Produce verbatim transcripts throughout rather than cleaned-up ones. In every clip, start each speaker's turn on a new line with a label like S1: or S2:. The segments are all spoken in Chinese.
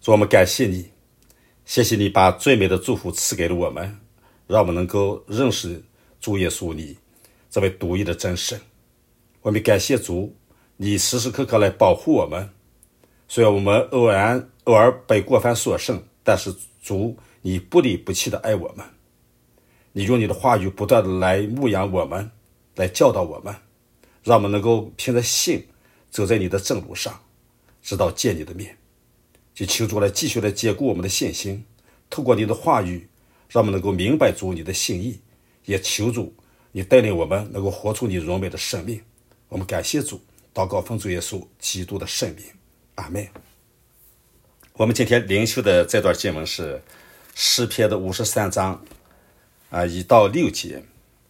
S1: 主，我们感谢你，谢谢你把最美的祝福赐给了我们，让我们能够认识主耶稣你这位独一的真神。我们感谢主，你时时刻刻来保护我们。虽然我们偶然偶尔被过犯所胜，但是主你不离不弃的爱我们，你用你的话语不断的来牧养我们，来教导我们，让我们能够凭着信走在你的正路上，直到见你的面。就求主来继续来坚固我们的信心，透过你的话语让我们能够明白主你的心意，也求主你带领我们能够活出你荣美的生命。我们感谢主，祷告奉主耶稣基督的圣名，阿们。我们今天灵修的这段经文是诗篇的五十三章啊一到六节。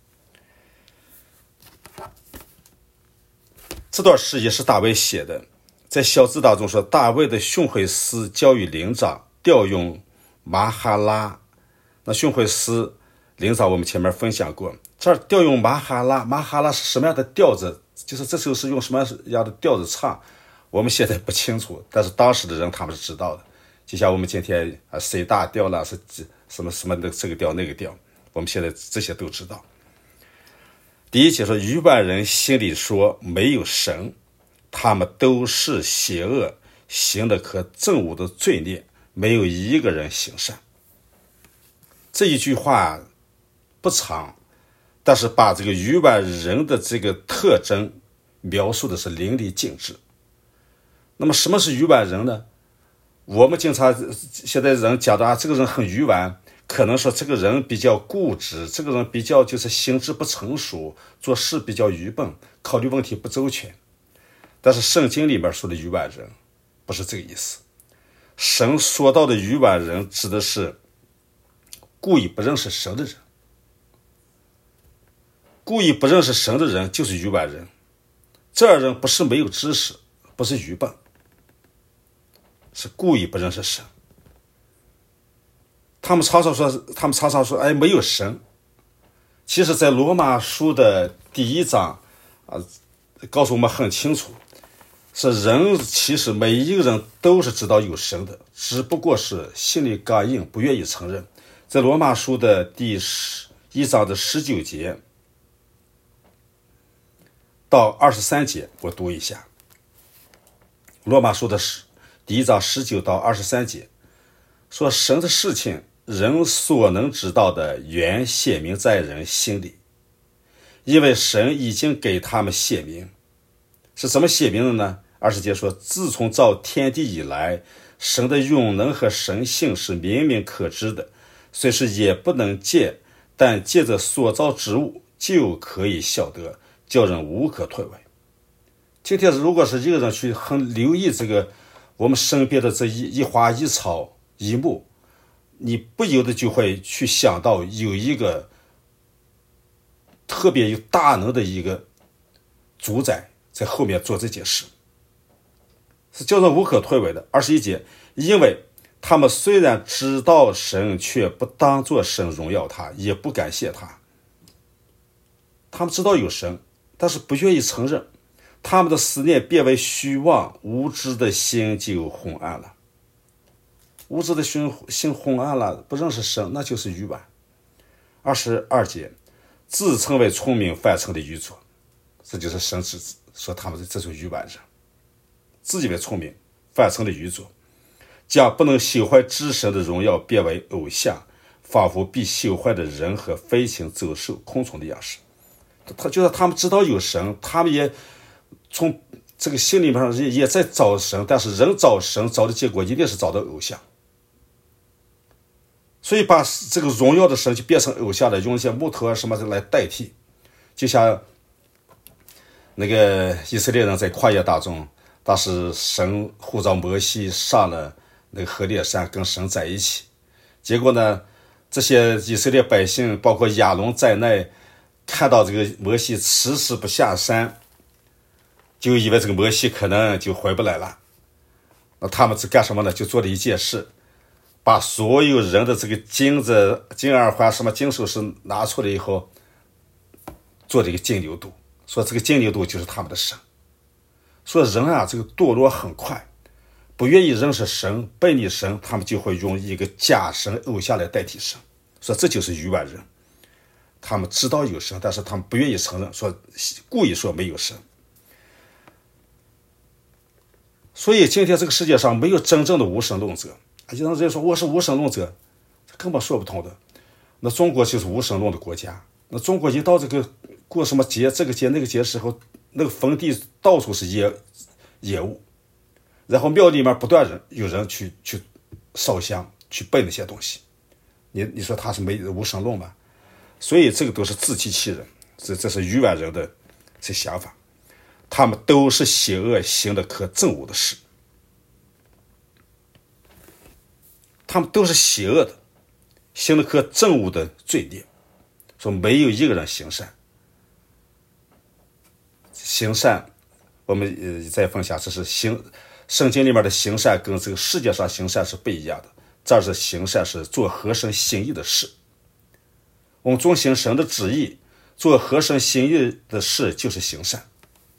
S1: 这段诗也是大卫写的，在小字当中说，大卫的训诲司教育灵长调用马哈拉。那训诲司灵长我们前面分享过，这儿调用马哈拉，马哈拉是什么样的调子，就是这时候是用什么样的调子唱，我们现在不清楚，但是当时的人他们是知道的。就像我们今天啊 C 大调啦，是什么什么的这个调那个调，我们现在这些都知道。第一节说，愚顽人心里说没有神，他们都是邪恶，行了可憎恶的罪孽，没有一个人行善。这一句话不长，但是把这个愚顽人的这个特征描述的是淋漓尽致。那么什么是愚顽人呢？我们经常现在人讲的啊，这个人很愚顽，可能说这个人比较固执，这个人比较就是心智不成熟，做事比较愚笨，考虑问题不周全。但是圣经里面说的愚顽人不是这个意思，神说到的愚顽人指的是故意不认识神的人，故意不认识神的人就是愚顽人。这样人不是没有知识，不是愚笨，是故意不认识神。他们常常说，他们常常说，哎，没有神。其实，在罗马书的第一章啊，告诉我们很清楚，是人其实每一个人都是知道有神的，只不过是心里刚硬，不愿意承认。在罗马书的第十一章的十九节到二十三节，我读一下。罗马书的第一章十九到二十三节说，神的事情人所能知道的原显明在人心里，因为神已经给他们显明。是怎么显明的呢？二十节说，自从造天地以来，神的永能和神性是明明可知的，虽是也不能见，但借着所造之物就可以晓得，叫人无可推诿。今天如果是一个人去很留意这个我们身边的这一一花一草一木，你不由得就会去想到有一个特别有大能的一个主宰在后面做这件事，是叫人无可推诿的。二十一节，因为他们虽然知道神，却不当作神荣耀他，也不感谢他。他们知道有神，但是不愿意承认，他们的思念变为虚妄，无知的心就昏暗了。无知的心心昏暗了，不认识神，那就是愚顽。二十二节，自称为聪明，反成的愚拙，这就是神指说他们这种愚顽人，自以为聪明，反成的愚拙，将不能朽坏之神的荣耀变为偶像，仿佛必朽坏的人和飞禽走兽昆虫的样式。他就是他们知道有神，他们也从这个心里面也也在找神，但是人找神找的结果一定是找到偶像，所以把这个荣耀的神就变成偶像了，用一些木头啊什么的来代替。就像那个以色列人在旷野当中，当时神呼召摩西上了那个何烈山跟神在一起，结果呢，这些以色列百姓包括亚伦在内，看到这个摩西迟迟不下山，就以为这个摩西可能就回不来了。那他们是干什么呢？就做了一件事，把所有人的这个金子、金耳环、什么金首饰拿出来以后，做了一个金牛犊，说这个金牛犊就是他们的神。说人啊，这个堕落很快， 不愿意认识神，背逆神，他们就会用一个假神偶像来代替神，说这就是愚顽人。他们知道有神，但是他们不愿意承认，说故意说没有神。所以今天这个世界上没有真正的无神论者。有人说我是无神论者，这根本说不通的。那中国就是无神论的国家，那中国一到这个过什么节这个节那个节的时候，那个坟地到处是野野物，然后庙里面不断人有人去去烧香去拜那些东西，你你说他是没无神论吗？所以这个都是自欺欺人，这这是愚顽人的这想法，他们都是邪恶行的可憎恶的事，他们都是邪恶的行的可憎恶的罪孽，说没有一个人行善。行善我们呃再分享，这是行圣经里面的行善跟这个世界上行善是不一样的，这是行善是做合神心意的事，我们遵行神的旨意，做合神心意的事就是行善。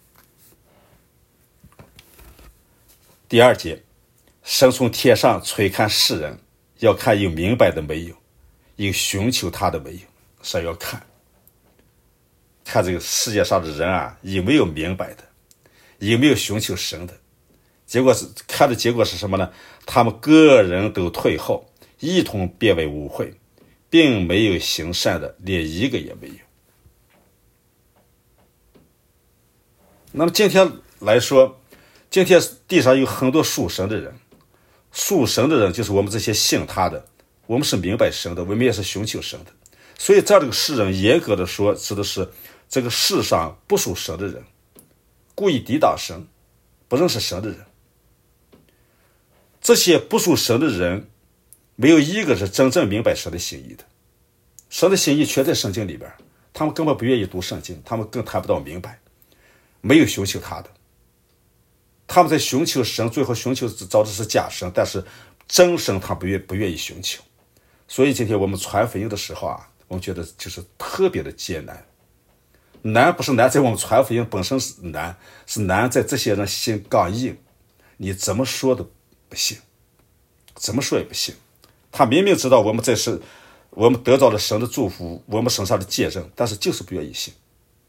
S1: 第二节，神从天上垂看世人，要看有明白的没有，有寻求他的没有。神要看看这个世界上的人啊，有没有明白的，有没有寻求神的。结果是看的结果是什么呢？他们个人都退后，一同变为污秽，并没有行善的，连一个也没有。那么今天来说，今天地上有很多属神的人，属神的人就是我们这些信他的，我们是明白神的，我们也是寻求神的。所以在这个世人严格的说，指的是这个世上不属神的人，故意抵挡神，不认识神的人。这些不属神的人，没有一个是真正明白神的心意的。神的心意全在圣经里边，他们根本不愿意读圣经，他们更谈不到明白，没有寻求他的。他们在寻求神，最后寻求找的是假神，但是真神他不愿不愿意寻求。所以今天我们传福音的时候啊，我们觉得就是特别的艰难。难不是难在我们传福音本身是难，是难在这些人心刚硬，你怎么说都不行，怎么说也不行。他明明知道我们在是我们得到了神的祝福，我们身上的见证，但是就是不愿意信。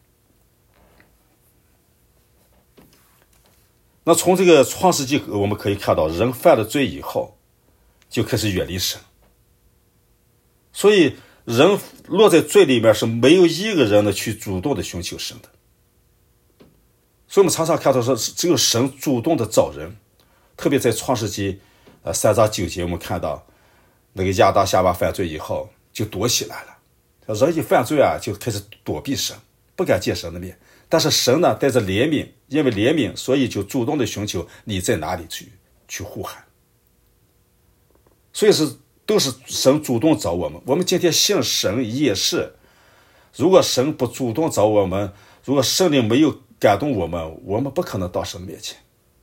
S1: 那从这个创世纪我们可以看到，人犯了罪以后就开始远离神，所以人落在罪里面是没有一个人呢去主动的寻求神的。所以我们常常看到说，只有神主动的找人，特别在创世纪呃三章九节，我们看到那个亚当夏娃犯罪以后就躲起来了，人一犯罪啊就开始躲避神，不敢见神的面。但是神呢带着怜悯，因为怜悯，所以就主动的寻求你在哪里去去呼喊。所以是都是神主动找我们。我们今天信神也是，如果神不主动找我们，如果圣灵没有感动我们，我们不可能到神面前。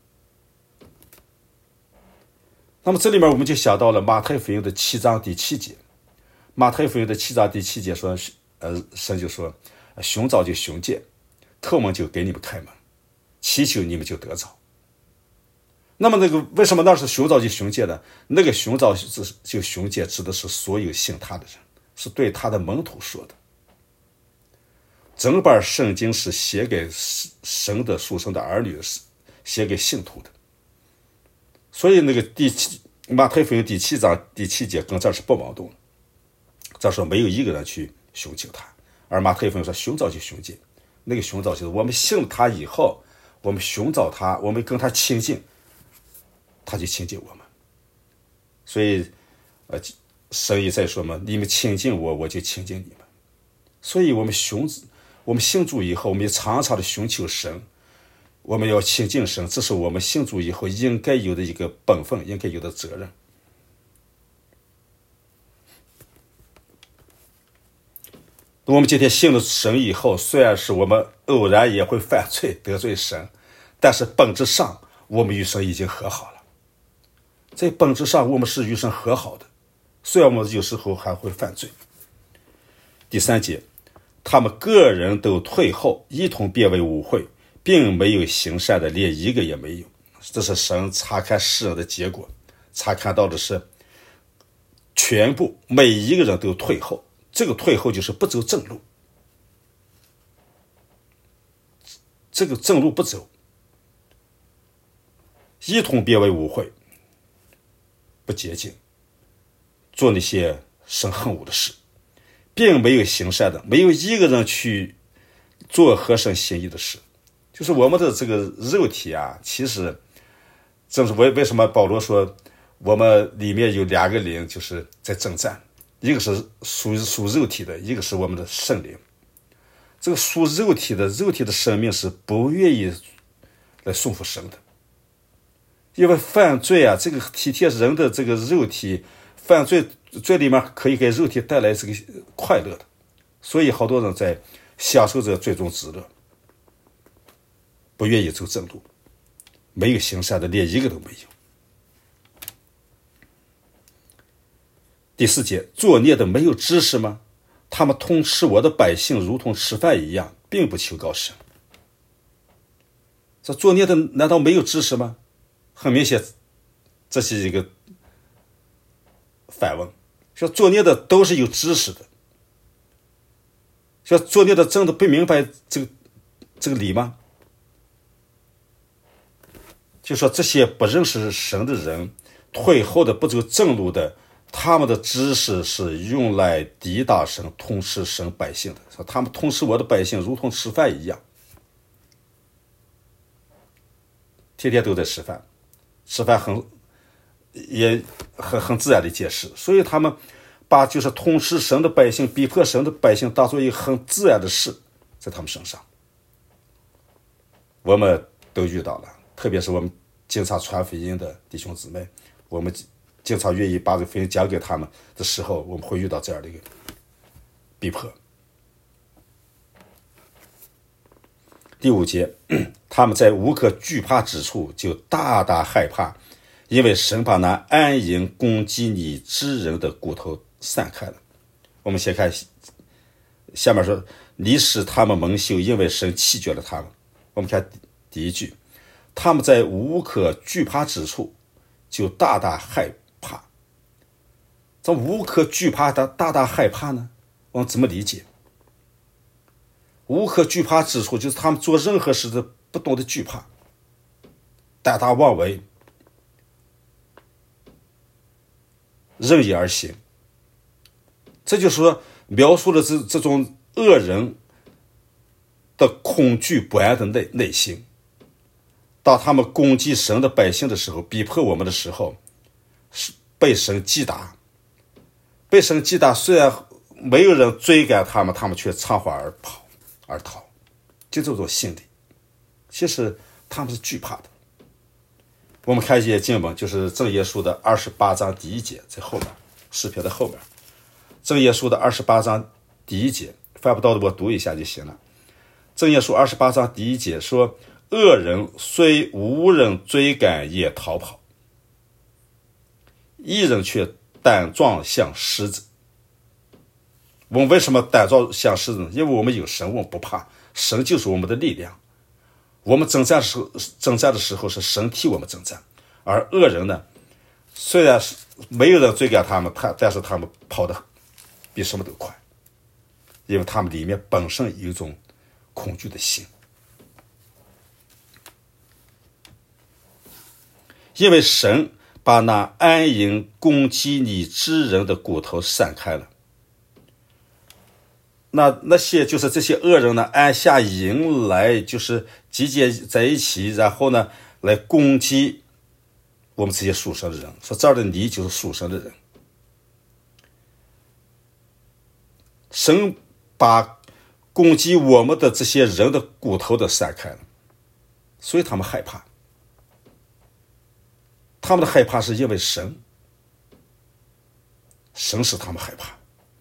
S1: 那么这里面我们就想到了马太福音的七章第七节。马太福音的七章第七节说，呃，神就说，寻找就寻见，叩门就给你们开门，祈求你们就得着。那么那个为什么那是寻找就寻见呢？那个寻找就寻见指的是所有信他的人，是对他的门徒说的。整本圣经是写给神的属神的儿女，写给信徒的。所以那个第七马太福音第七章第七节跟这是不矛盾的，这说没有一个人去寻求他，而马太福音说寻找就寻见。那个寻找就是我们信了他以后，我们寻找他，我们跟他亲近，他就亲近我们。所以呃，神也在说嘛，你们亲近我，我就亲近你们。所以我们寻我们信主以后，我们也常常的寻求神，我们要亲近神，这是我们信主以后应该有的一个本分，应该有的责任。我们今天信了神以后，虽然是我们偶然也会犯罪得罪神，但是本质上我们与神已经和好了。在本质上我们是与神和好的，虽然我们有时候还会犯罪。第三节，他们个人都退后，一同变为污秽，并没有行善的，连一个也没有。 这是神查看世人的结果，查看到的是全部每一个人都退后，这个退后就是不走正路，这个正路不走，一同变为污秽，不洁净，做那些神恨恶的事，并没有行善的，没有一个人去做合神心意的事。就是我们的这个肉体啊，其实正是为为什么保罗说我们里面有两个灵就是在征战，一个是属属肉体的，一个是我们的圣灵。这个属肉体的肉体的生命是不愿意来顺服神的，因为犯罪啊，这个体贴人的这个肉体，犯罪罪里面可以给肉体带来这个快乐的，所以好多人在享受这个罪中之乐，不愿意走正路，没有行善的，连一个都没有。第四节，作孽的没有知识吗？他们通吃我的百姓如同吃饭一样，并不求告神。这作孽的难道没有知识吗？很明显，这是一个反问。说作孽的都是有知识的，说作孽的真的不明白这个这个理吗？就说这些不认识神的人，退后的不走正路的，他们的知识是用来抵挡神，通吃神百姓的。说他们通吃我的百姓如同吃饭一样，天天都在吃饭，吃饭很也很很自然的一件事，所以他们把就是通吃神的百姓，逼迫神的百姓当做一个很自然的事，在他们身上，我们都遇到了。特别是我们经常传福音的弟兄姊妹，我们经常愿意把这福音讲给他们的时候，我们会遇到这样的一个逼迫。第五节，他们在无可惧怕之处就大大害怕，因为神把那安营攻击你之人的骨头散开了。我们先看下面说，你使他们蒙羞，因为神弃绝了他们。我们看第一句，他们在无可惧怕之处就大大害怕。这无可惧怕的大大害怕呢，我们怎么理解？无可惧怕之处就是他们做任何事都不懂得惧怕，胆大妄为，任意而行。这就是说描述了这这种恶人的恐惧不安的内内心。当他们攻击神的百姓的时候，逼迫我们的时候，是被神击打，被神击打，虽然没有人追赶他们，他们却仓皇而跑而逃，就这种心理，其实他们是惧怕的。我们看一些经文，就是箴言书的二十八章第一节，在后面诗篇的后面，箴言书的二十八章第一节，翻不到的我读一下就行了。箴言书二十八章第一节说，恶人虽无人追赶也逃跑，义人却胆壮像狮子。我们为什么胆壮像狮子呢？因为我们有神，我们不怕，神就是我们的力量。我们征战的时候，征战的时候是神替我们征战，而恶人呢，虽然没有人追赶他们，但是他们跑得比什么都快，因为他们里面本身有一种恐惧的心。因为神把那安营攻击你之人的骨头散开了。那那些就是这些恶人呢，安下营来，就是集结在一起，然后呢来攻击我们这些属神的人。说这儿的你就是属神的人，神把攻击我们的这些人的骨头都散开了，所以他们害怕。他们的害怕是因为神，神使他们害怕。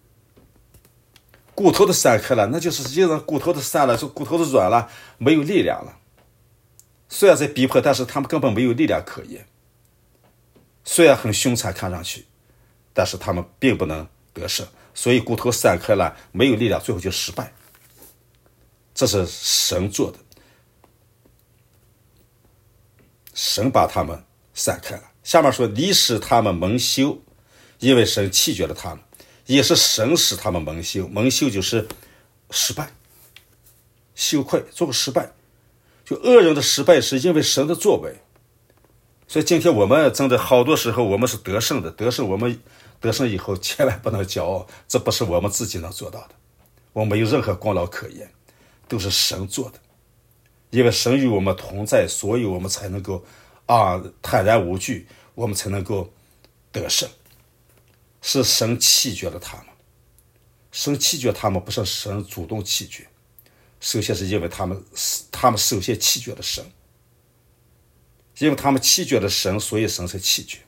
S1: 骨头都散开了，那就是实际上骨头都散了，就骨头都软了，没有力量了。虽然在逼迫，但是他们根本没有力量可言。虽然很凶残看上去，但是他们并不能得胜，所以骨头散开了，没有力量，最后就失败。这是神做的。 神把他们散开了。下面说，你使他们蒙羞，因为神弃绝了他们，也是神使他们蒙羞。蒙羞就是失败，羞愧，做个失败。就恶人的失败是因为神的作为。所以今天我们真的好多时候我们是得胜的，得胜我们得胜以后千万不能骄傲，这不是我们自己能做到的，我们没有任何功劳可言，都是神做的。因为神与我们同在，所以我们才能够啊坦然无惧，我们才能够得胜。是神弃绝了他们，神弃绝他们不是神主动弃绝，首先是因为他们他们首先弃绝了神，因为他们弃绝了神，所以神才弃绝。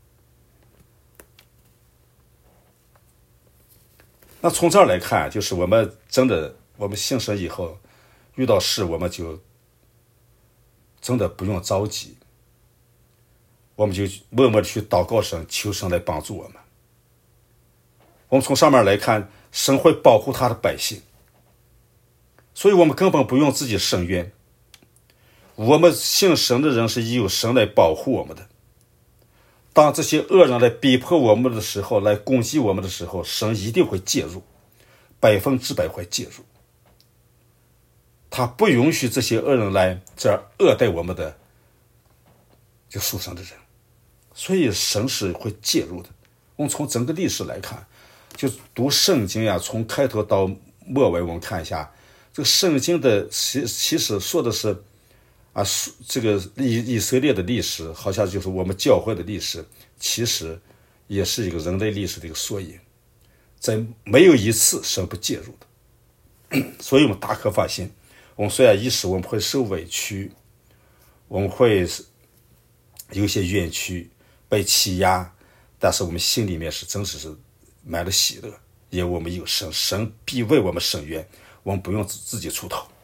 S1: 那从这儿来看，就是我们真的我们信神以后遇到事，我们就真的不用着急，我们就默默的去祷告神，求神来帮助我们。我们从上面来看，神会保护他的百姓，所以我们根本不用自己申冤。我们信神的人是有神来保护我们的。当这些恶人来逼迫我们的时候，来攻击我们的时候，神一定会介入，百分之百会介入。他不允许这些恶人来这儿恶待我们的就属神的人，所以神是会介入的。我们从整个历史来看，就读圣经呀，从开头到末尾，我们看一下这个圣经的其其实说的是啊，这个以以色列的历史，好像就是我们教会的历史，其实也是一个人类历史的一个缩影，在没有一次神不介入的。所以我们大可放心，我们虽然一时我们会受委屈，我们会有些冤屈，被欺压，但是我们心里面是真是是满了喜乐，因为我们有神，神必为我们伸冤，我们不用自己出头。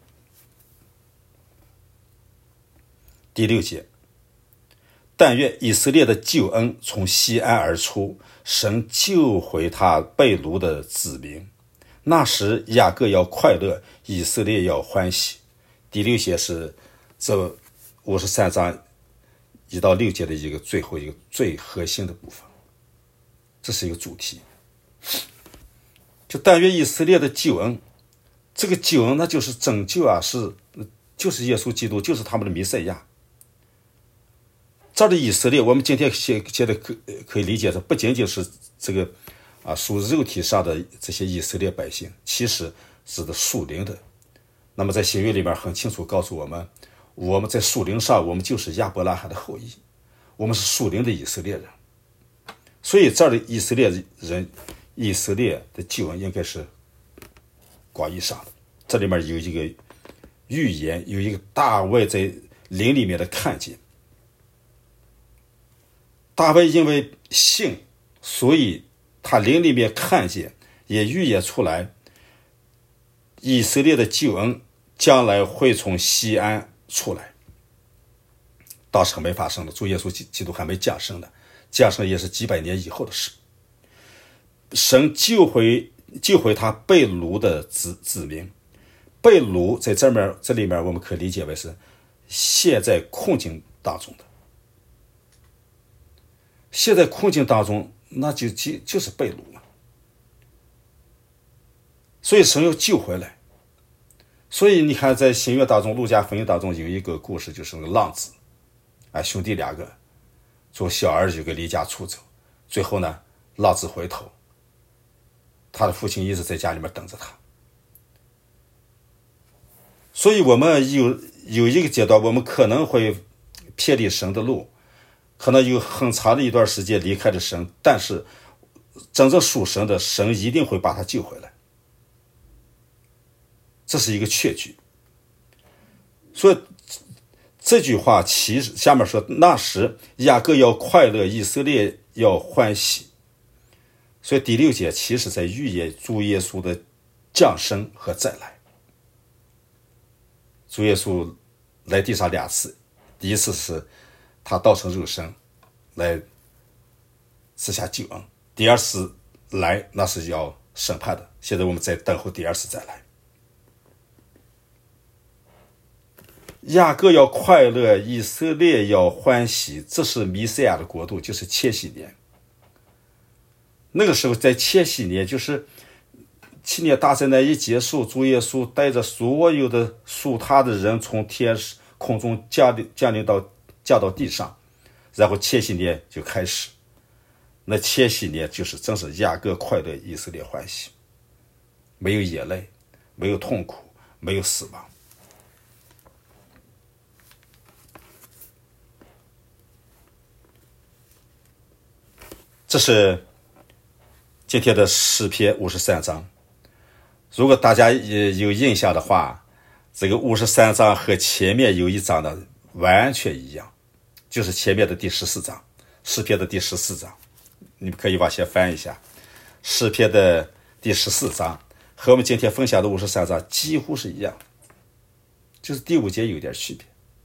S1: 第六节，但愿以色列的救恩从西安而出，神救回他被掳的子民。那时雅各要快乐，以色列要欢喜。第六节是这五十三章一到六节的一个最后一个最核心的部分，这是一个主题。就但愿以色列的救恩，这个救恩那就是拯救啊，是就是耶稣基督，就是他们的弥赛亚。这儿的以色列，我们今天现现在可可以理解的，不仅仅是这个啊属肉体上的这些以色列百姓，其实指的属灵的。那么在新约里面很清楚告诉我们，我们在属灵上，我们就是亚伯拉罕的后裔，我们是属灵的以色列人。所以这儿的以色列人，以色列的救恩应该是广义上的。这里面有一个预言，有一个大卫在灵里面的看见。大卫因为信，所以他灵里面看见，也预言出来，以色列的救恩将来会从西安出来。当时还没发生的，主耶稣基督还没降生的，降生也是几百年以后的事。神救回救回他被掳的子子民，被掳在这面这里面我们可以理解为是陷在困境当中的。陷在困境当中，那就就就是被掳嘛。所以神要救回来。所以你看，在新约当中，路加福音当中有一个故事，就是那个浪子，哎，兄弟两个，做小儿子给离家出走，最后呢，浪子回头，他的父亲一直在家里面等着他。所以我们有有一个阶段，我们可能会偏离神的路。可能有很长的一段时间离开了神，但是真正属神的神一定会把他救回来，这是一个确据。所以这句话其实下面说，那时雅各要快乐，以色列要欢喜。所以第六节其实在预言主耶稣的降生和再来。主耶稣来地上两次，第一次是他道成肉身来赐下救恩，第二次来那是要审判的，现在我们在等候第二次再来。 雅各要快乐，以色列要欢喜，这是弥赛亚的国度，就是千禧年。那个时候在千禧年，就是七年大灾难一结束，主耶稣带着所有的属他的人从天空中降临降临到降到地上，然后千禧年就开始。那千禧年就是正是雅各快乐，以色列欢喜，没有眼泪，没有痛苦，没有死亡。这是今天的诗篇五十三章。如果大家有印象的话，这个五十三章和前面有一章的完全一样，就是前面的第十四章，诗篇的第十四章。你们可以往前翻一下，诗篇的第十四章和我们今天分享的五十三章几乎是一样，就是第五节有点区别。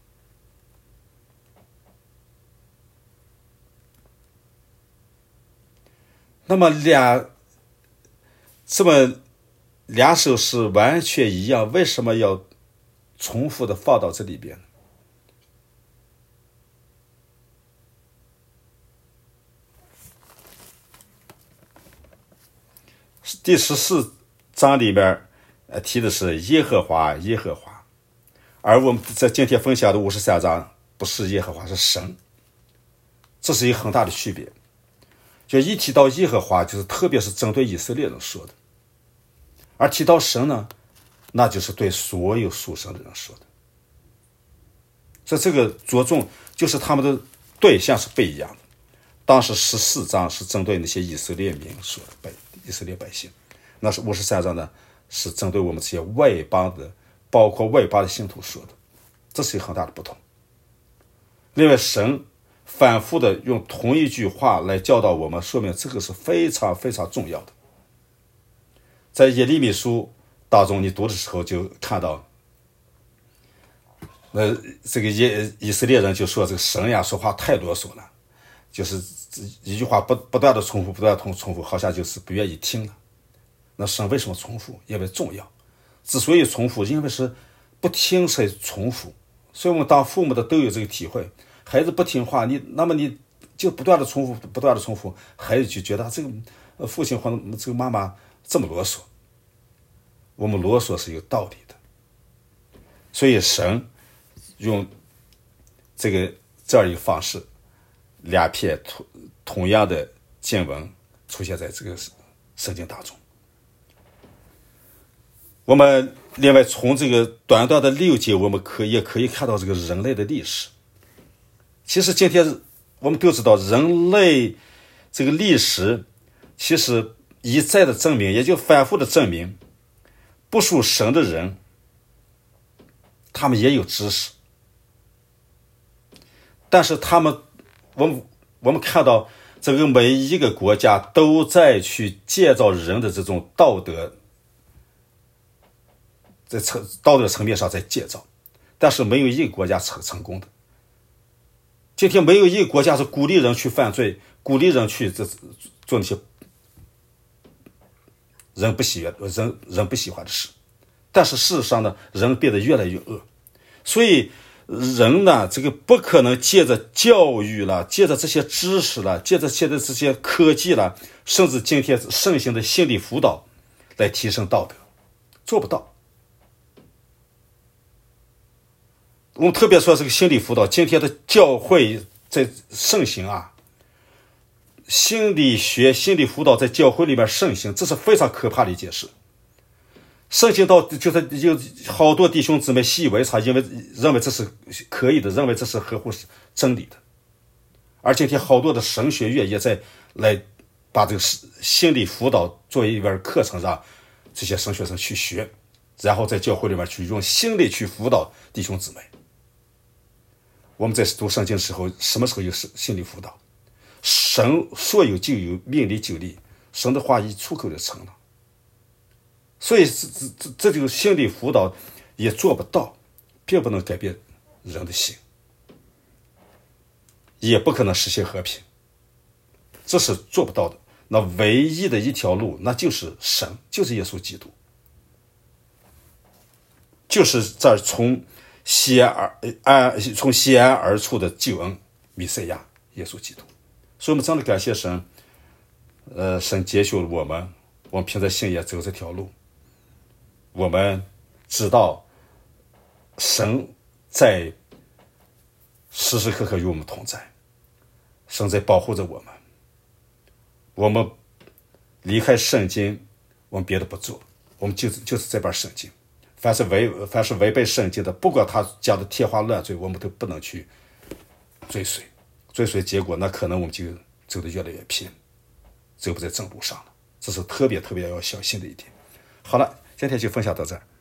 S1: 那么俩这么两首诗完全一样，为什么要重复的放到这里边呢？第十四章里面呃提的是耶和华耶和华，而我们在今天分享的五十三章不是耶和华，是神，这是一个很大的区别。就一提到耶和华，就是特别是针对以色列人说的，而提到神呢，那就是对所有属神的人说的。所以这个着重就是他们的对象是不一样的。当时十四章是针对那些以色列民说的，百以色列百姓，那是五十三章呢，是针对我们这些外邦的，包括外邦的信徒说的，这是一个很大的不同。另外，神反复的用同一句话来教导我们，说明这个是非常非常重要的。在耶利米书当中，你读的时候就看到，呃，这个以以色列人就说这个神呀说话太啰嗦了，就是一句话不不断的重复，不断的重复，好像就是不愿意听了。那神为什么重复？因为重要。之所以重复，因为是不听才重复。所以我们当父母的都有这个体会。孩子不听话，你那么你就不断的重复，不断的重复，孩子就觉得这个父亲或者这个妈妈这么啰嗦。我们啰嗦是有道理的，所以神用这个这样一个方式，两篇同同样的经文出现在这个圣经当中。我们另外从这个短短的六节，我们可也可以看到这个人类的历史。其实今天我们都知道，人类这个历史其实一再的证明，也就反复的证明，不属神的人他们也有知识，但是他们我们我们看到这个每一个国家都在去建造人的这种道德，在层道德层面上在建造，但是没有一个国家成成功的。今天没有一个国家是鼓励人去犯罪，鼓励人去这做那些人不喜欢人人不喜欢的事。但是事实上呢，人变得越来越恶，所以人呢，这个不可能借着教育了，借着这些知识了，借着现在这些科技了，甚至今天盛行的心理辅导来提升道德，做不到。我们特别说这个心理辅导，今天的教会在盛行啊，心理学、心理辅导在教会里面盛行，这是非常可怕的一件事。盛行到就是有好多弟兄姊妹习以为常，因为认为这是可以的，认为这是合乎真理的。而今天好多的神学院也在来把这个心理辅导作为一门课程，让这些神学生去学，然后在教会里面去用心理去辅导弟兄姊妹。我们在读圣经的时候，什么时候有心理辅导？神说有就有，命里就立，神的话一出口就成了。所以这这这就是心理辅导也做不到，并不能改变人的心，也不可能实现和平，这是做不到的。那唯一的一条路，那就是神，就是耶稣基督，就是这儿从西安而安从西安而出的救恩弥赛亚耶稣基督。所以我们真的感谢神，呃，神接受了我们，我们凭着信也走这条路。我们知道神在时时刻刻与我们同在，神在保护着我们。我们离开圣经，我们别的不做，我们就是就是这本圣经。凡是违凡是违背圣经的，不管他讲的天花乱坠，我们都不能去追随。追随结果，那可能我们就走得越来越偏，走不在正路上了。这是特别特别要小心的一点。好了，今天就分享到这儿。